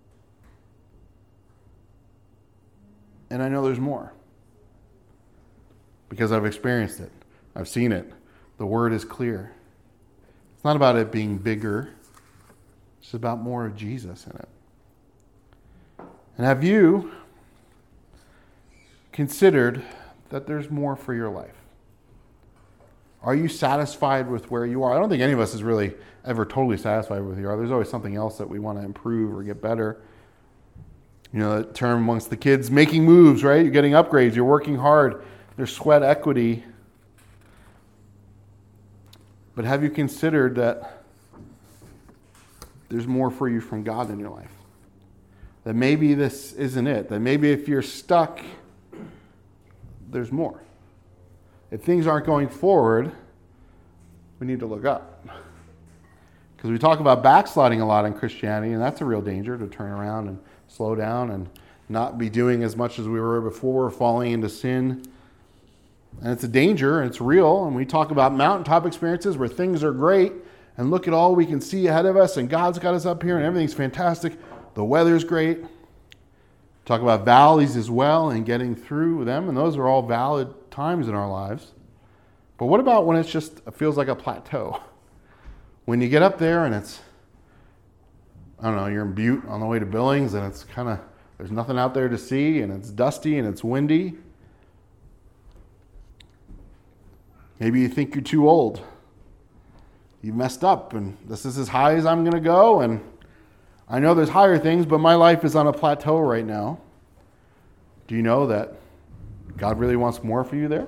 and I know there's more. Because I've experienced it. I've seen it. The word is clear. It's not about it being bigger. It's about more of Jesus in it. And have you considered that there's more for your life? Are you satisfied with where you are? I don't think any of us is really ever totally satisfied with where you are. There's always something else that we want to improve or get better. You know, that term amongst the kids, making moves, right? You're getting upgrades. You're working hard. There's sweat equity. But have you considered that there's more for you from God in your life? That maybe this isn't it. That maybe if you're stuck, there's more. If things aren't going forward, we need to look up. Because we talk about backsliding a lot in Christianity, and that's a real danger, to turn around and slow down and not be doing as much as we were before, falling into sin. And it's a danger, and it's real. And we talk about mountaintop experiences where things are great, and look at all we can see ahead of us, and God's got us up here, and everything's fantastic. The weather's great. Talk about valleys as well, and getting through them, and those are all valid times in our lives. But what about when it feels like a plateau? When you get up there and it's, I don't know, you're in Butte on the way to Billings, and it's kind of, there's nothing out there to see, and it's dusty and it's windy. Maybe you think you're too old. You messed up, and this is as high as I'm going to go, and I know there's higher things, but my life is on a plateau right now. Do you know that God really wants more for you there?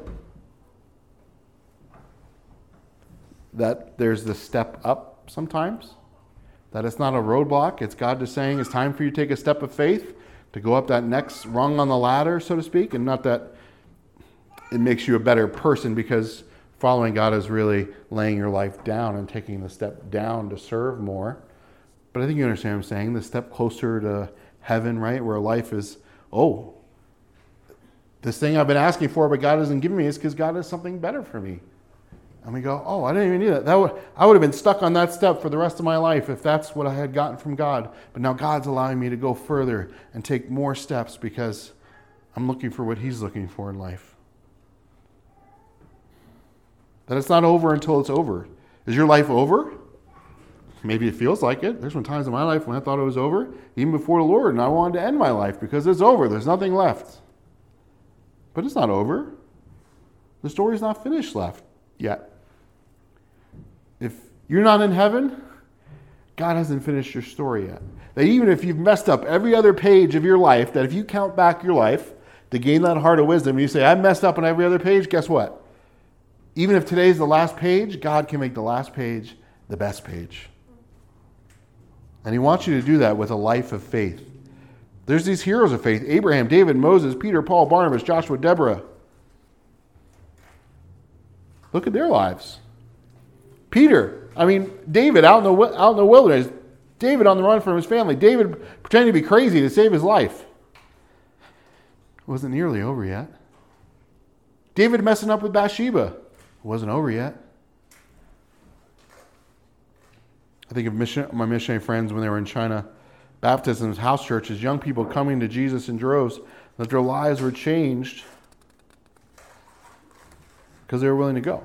That there's the step up sometimes? That it's not a roadblock. It's God just saying it's time for you to take a step of faith, to go up that next rung on the ladder, so to speak, and not that it makes you a better person, because following God is really laying your life down and taking the step down to serve more. But I think you understand what I'm saying. The step closer to heaven, right? Where life is, this thing I've been asking for, but God hasn't given me, is because God has something better for me. And we go, I didn't even need that. I would have been stuck on that step for the rest of my life if that's what I had gotten from God. But now God's allowing me to go further and take more steps because I'm looking for what He's looking for in life. That it's not over until it's over. Is your life over? Maybe it feels like it. There's been times in my life when I thought it was over, even before the Lord, and I wanted to end my life because it's over. There's nothing left. But it's not over. The story's not finished left yet. If you're not in heaven, God hasn't finished your story yet. That even if you've messed up every other page of your life, that if you count back your life to gain that heart of wisdom, and you say, I messed up on every other page, guess what? Even if today's the last page, God can make the last page the best page. And He wants you to do that with a life of faith. There's these heroes of faith: Abraham, David, Moses, Peter, Paul, Barnabas, Joshua, Deborah. Look at their lives. David out in the wilderness. David on the run from his family. David pretending to be crazy to save his life. It wasn't nearly over yet. David messing up with Bathsheba. It wasn't over yet. I think of my missionary friends when they were in China. Baptisms, house churches, young people coming to Jesus in droves, that their lives were changed because they were willing to go.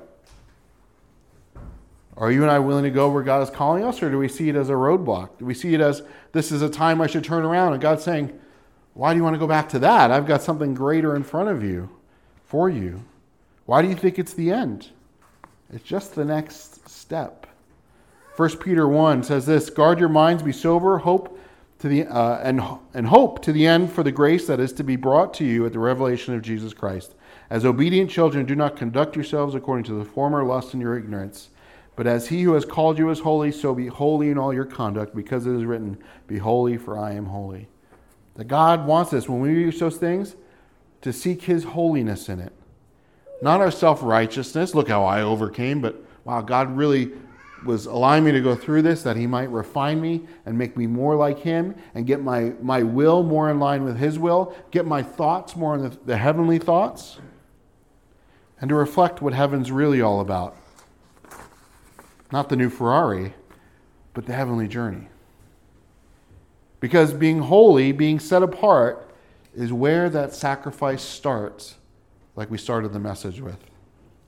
Are you and I willing to go where God is calling us, or do we see it as a roadblock? Do we see it as, this is a time I should turn around, and God's saying, why do you want to go back to that? I've got something greater in front of you, for you. Why do you think it's the end? It's just the next step. 1 Peter 1 says this: guard your minds, be sober, hope to the hope to the end for the grace that is to be brought to you at the revelation of Jesus Christ. As obedient children, do not conduct yourselves according to the former lust in your ignorance, but as He who has called you is holy, so be holy in all your conduct, because it is written, be holy, for I am holy. That God wants us, when we use those things, to seek His holiness in it. Not our self-righteousness. Look how I overcame, but wow, God really was allowing me to go through this, that He might refine me and make me more like Him, and get my will more in line with His will, get my thoughts more in the heavenly thoughts, and to reflect what heaven's really all about. Not the new Ferrari, but the heavenly journey. Because being holy, being set apart, is where that sacrifice starts, like we started the message with.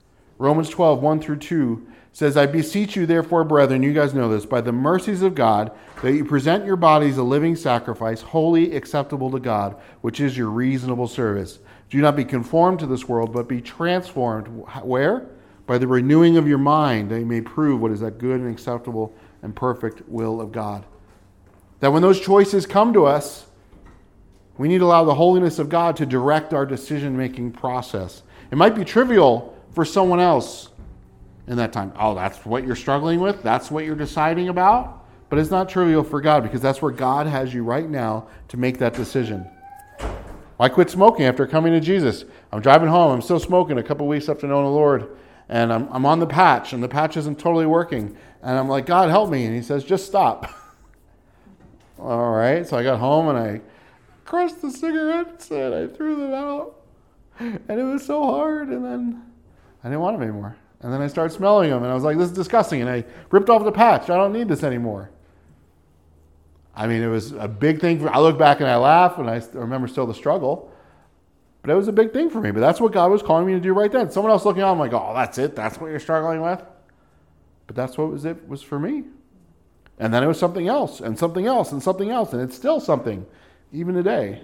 Romans 12, 1 through 2 says, I beseech you, therefore, brethren, you guys know this, by the mercies of God, that you present your bodies a living sacrifice, holy, acceptable to God, which is your reasonable service. Do not be conformed to this world, but be transformed. Where? By the renewing of your mind, that you may prove what is that good and acceptable and perfect will of God. That when those choices come to us, we need to allow the holiness of God to direct our decision-making process. It might be trivial for someone else in that time. Oh, that's what you're struggling with? That's what you're deciding about? But it's not trivial for God, because that's where God has you right now to make that decision. I quit smoking after coming to Jesus. I'm driving home. I'm still smoking a couple weeks after knowing the Lord. And I'm on the patch, and the patch isn't totally working. And I'm like, God, help me. And he says, just stop. All right. So I got home, and I crushed the cigarettes, and I threw them out. And it was so hard. And then I didn't want them anymore. And then I started smelling them, and I was like, this is disgusting. And I ripped off the patch. I don't need this anymore. I mean, it was a big thing. I look back and I laugh, and I remember still the struggle. But it was a big thing for me. But that's what God was calling me to do right then. Someone else looking on, I'm like, oh, that's it? That's what you're struggling with? But that's what it was for me. And then it was something else, and something else, and something else. And it's still something, even today.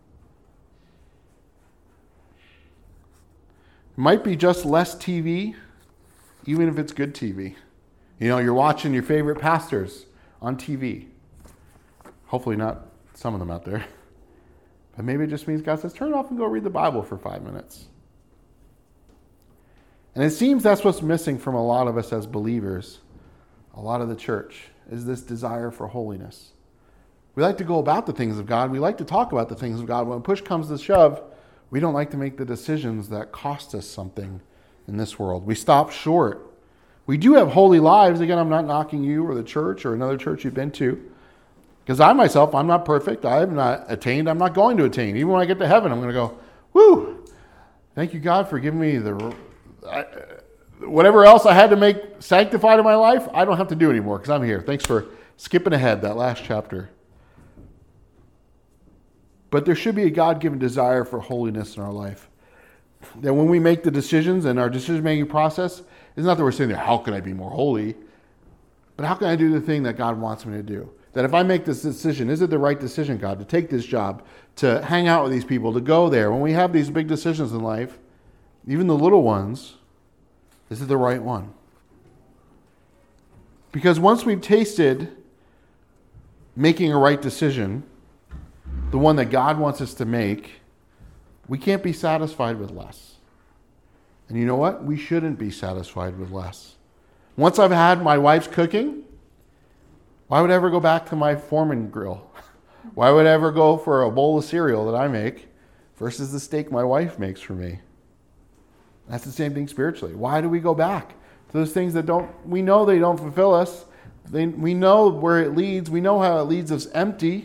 It might be just less TV, even if it's good TV. You know, you're watching your favorite pastors on TV. Hopefully not some of them out there. But maybe it just means God says, turn it off and go read the Bible for 5 minutes. And it seems that's what's missing from a lot of us as believers, a lot of the church, is this desire for holiness. We like to go about the things of God. We like to talk about the things of God. When push comes to shove, we don't like to make the decisions that cost us something in this world. We stop short. We do have holy lives. Again, I'm not knocking you or the church or another church you've been to. Because I myself, I'm not perfect. I have not attained. I'm not going to attain. Even when I get to heaven, I'm going to go, whoo, thank you, God, for giving me whatever else I had to make sanctified in my life, I don't have to do anymore because I'm here. Thanks for skipping ahead that last chapter. But there should be a God-given desire for holiness in our life. That when we make the decisions and our decision-making process, it's not that we're saying, how can I be more holy? But how can I do the thing that God wants me to do? That if I make this decision, is it the right decision, God, to take this job, to hang out with these people, to go there? When we have these big decisions in life, even the little ones, is it the right one? Because once we've tasted making a right decision, the one that God wants us to make, we can't be satisfied with less. And you know what? We shouldn't be satisfied with less. Once I've had my wife's cooking, why would I ever go back to my Foreman grill? Why would I ever go for a bowl of cereal that I make versus the steak my wife makes for me? That's the same thing spiritually. Why do we go back to those things that we know they don't fulfill us? We know where it leads. We know how it leads us empty.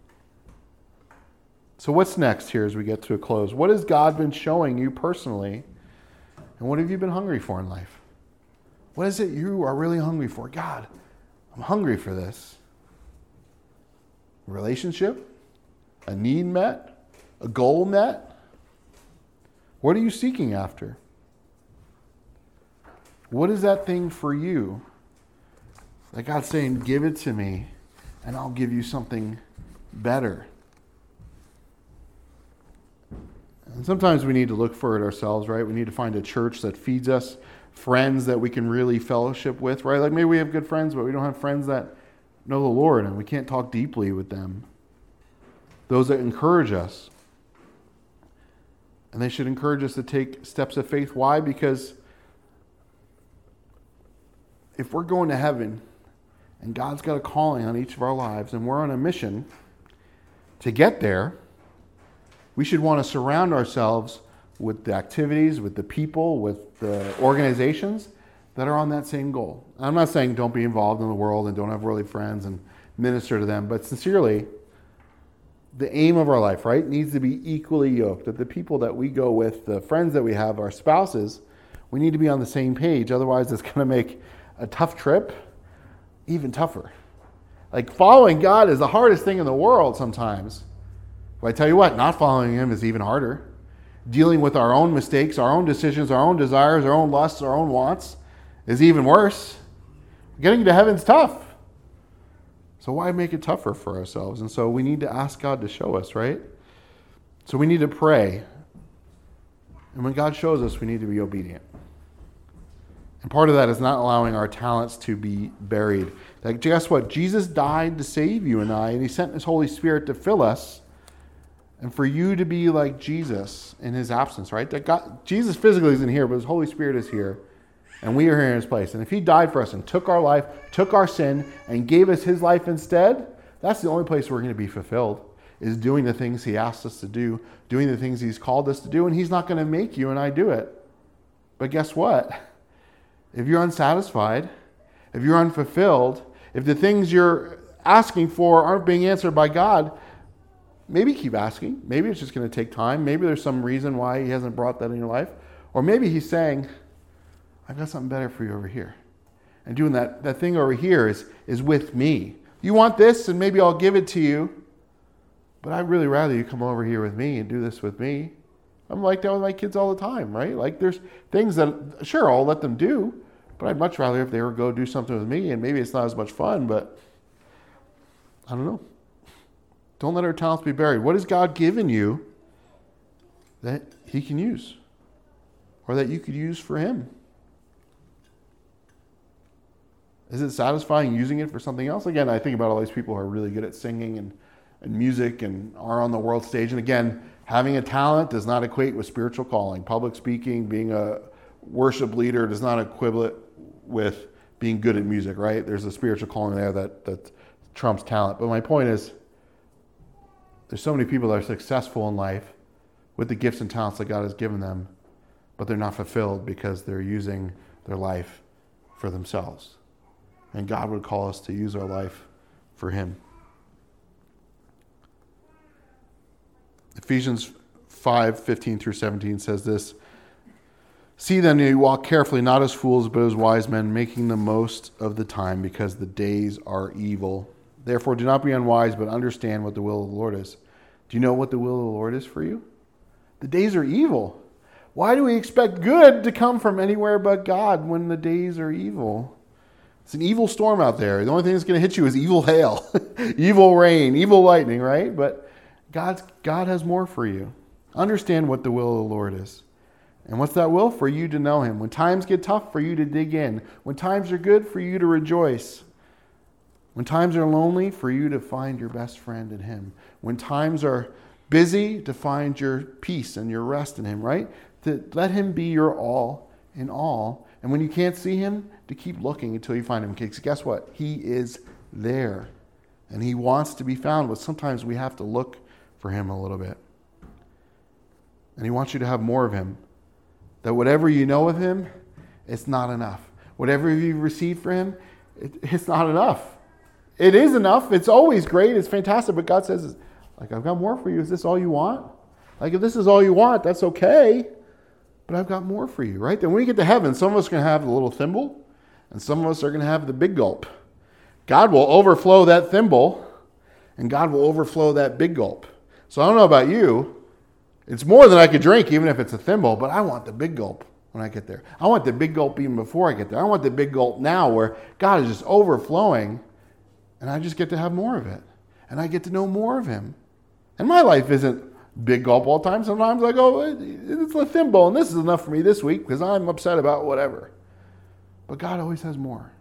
So what's next here as we get to a close? What has God been showing you personally? And what have you been hungry for in life? What is it you are really hungry for? God, I'm hungry for this. A relationship? A need met? A goal met? What are you seeking after? What is that thing for you that God's saying, give it to me and I'll give you something better? And sometimes we need to look for it ourselves, right? We need to find a church that feeds us, friends that we can really fellowship with, right? Like maybe we have good friends, but we don't have friends that know the Lord and we can't talk deeply with them. Those that encourage us. And they should encourage us to take steps of faith. Why? Because if we're going to heaven and God's got a calling on each of our lives and we're on a mission to get there, we should want to surround ourselves with the activities, with the people, with the organizations that are on that same goal. I'm not saying don't be involved in the world and don't have worldly friends and minister to them, but sincerely, the aim of our life, right, needs to be equally yoked. That the people that we go with, the friends that we have, our spouses, we need to be on the same page. Otherwise, it's going to make a tough trip even tougher. Like following God is the hardest thing in the world sometimes. But I tell you what, not following Him is even harder. Dealing with our own mistakes, our own decisions, our own desires, our own lusts, our own wants is even worse. Getting to heaven's tough. So why make it tougher for ourselves? And so we need to ask God to show us, right? So we need to pray. And when God shows us, we need to be obedient. And part of that is not allowing our talents to be buried. Like, guess what? Jesus died to save you and I, and he sent his Holy Spirit to fill us and for you to be like Jesus in his absence, right? That God, Jesus physically isn't here, but his Holy Spirit is here, and we are here in his place. And if he died for us and took our life, took our sin, and gave us his life instead, that's the only place we're going to be fulfilled, is doing the things he asked us to do, doing the things he's called us to do, and he's not going to make you and I do it. But guess what? If you're unsatisfied, if you're unfulfilled, if the things you're asking for aren't being answered by God, maybe keep asking. Maybe it's just going to take time. Maybe there's some reason why he hasn't brought that in your life. Or maybe he's saying, I've got something better for you over here. And doing that thing over here is with me. You want this, and maybe I'll give it to you, but I'd really rather you come over here with me and do this with me. I'm like that with my kids all the time, right? Like there's things that, sure, I'll let them do, but I'd much rather if they were go do something with me, and maybe it's not as much fun, but I don't know. Don't let our talents be buried. What has God given you that he can use, or that you could use for him? Is it satisfying using it for something else? Again, I think about all these people who are really good at singing and music and are on the world stage. And again, having a talent does not equate with spiritual calling. Public speaking, being a worship leader does not equivalent with being good at music, right? There's a spiritual calling there that trumps talent. But my point is, there's so many people that are successful in life with the gifts and talents that God has given them, but they're not fulfilled because they're using their life for themselves. And God would call us to use our life for him. Ephesians 5:15-17 says this, See then you walk carefully, not as fools, but as wise men, making the most of the time, because the days are evil. Therefore do not be unwise, but understand what the will of the Lord is. Do you know what the will of the Lord is for you? The days are evil. Why do we expect good to come from anywhere but God when the days are evil? It's an evil storm out there. The only thing that's going to hit you is evil hail, evil rain, evil lightning, right? But God has more for you. Understand what the will of the Lord is. And what's that will? For you to know him. When times get tough, for you to dig in. When times are good, for you to rejoice. When times are lonely, for you to find your best friend in him. When times are busy, to find your peace and your rest in him, right? To let him be your all in all. And when you can't see him, to keep looking until you find him. Because guess what? He is there. And he wants to be found, but sometimes we have to look for him a little bit. And he wants you to have more of him. That whatever you know of him, it's not enough. Whatever you've received for him, it's not enough. It is enough. It's always great. It's fantastic. But God says, like, I've got more for you. Is this all you want? Like, if this is all you want, that's okay. But I've got more for you, right? Then when we get to heaven, some of us are going to have the little thimble, and some of us are going to have the big gulp. God will overflow that thimble, and God will overflow that big gulp. So I don't know about you. It's more than I could drink, even if it's a thimble, but I want the big gulp when I get there. I want the big gulp even before I get there. I want the big gulp now where God is just overflowing, and I just get to have more of it. And I get to know more of him. And my life isn't big gulp all the time. Sometimes I go, it's a thimble, and this is enough for me this week because I'm upset about whatever. But God always has more.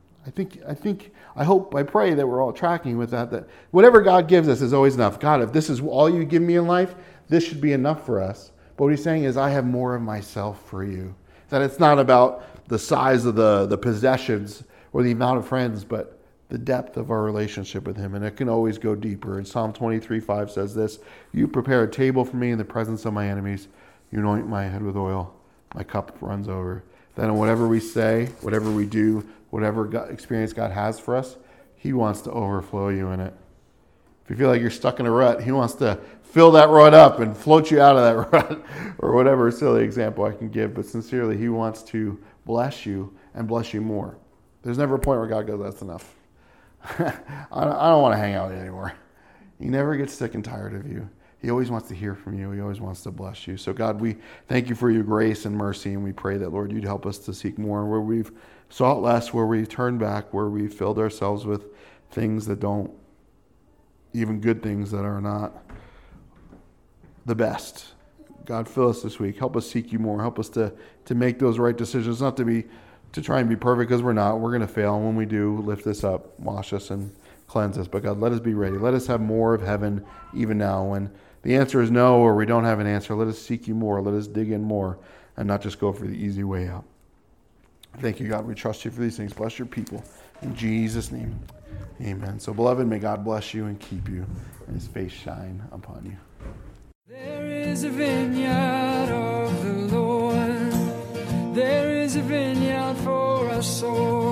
I hope, I pray that we're all tracking with that whatever God gives us is always enough. God, if this is all you give me in life, this should be enough for us. But what he's saying is, I have more of myself for you. That it's not about the size of the possessions or the amount of friends, but the depth of our relationship with him. And it can always go deeper. And Psalm 23:5 says this, You prepare a table for me in the presence of my enemies. You anoint my head with oil. My cup runs over. Then whatever we say, whatever we do, whatever experience God has for us, he wants to overflow you in it. If you feel like you're stuck in a rut, he wants to fill that rut up and float you out of that rut, or whatever silly example I can give. But sincerely, he wants to bless you and bless you more. There's never a point where God goes, that's enough. I don't want to hang out with you anymore. He never gets sick and tired of you. He always wants to hear from you. He always wants to bless you. So God, we thank you for your grace and mercy, and we pray that, Lord, you'd help us to seek more where we've sought less, where we've turned back, where we've filled ourselves with things that don't, even good things that are not the best. God, fill us this week. Help us seek you more. Help us to make those right decisions, not to try and be perfect, because we're not. We're going to fail. And when we do, lift us up, wash us, and cleanse us. But God, let us be ready. Let us have more of heaven even now. When the answer is no, or we don't have an answer, let us seek you more. Let us dig in more and not just go for the easy way out. Thank you, God. We trust you for these things. Bless your people. In Jesus' name, amen. So, beloved, may God bless you and keep you, and his face shine upon you. There is a vineyard of the Lord. There is a vineyard for us all.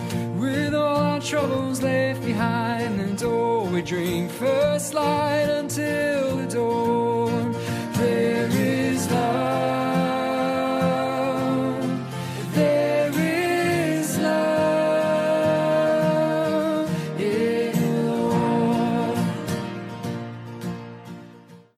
With all our troubles left behind, and all we drink first light until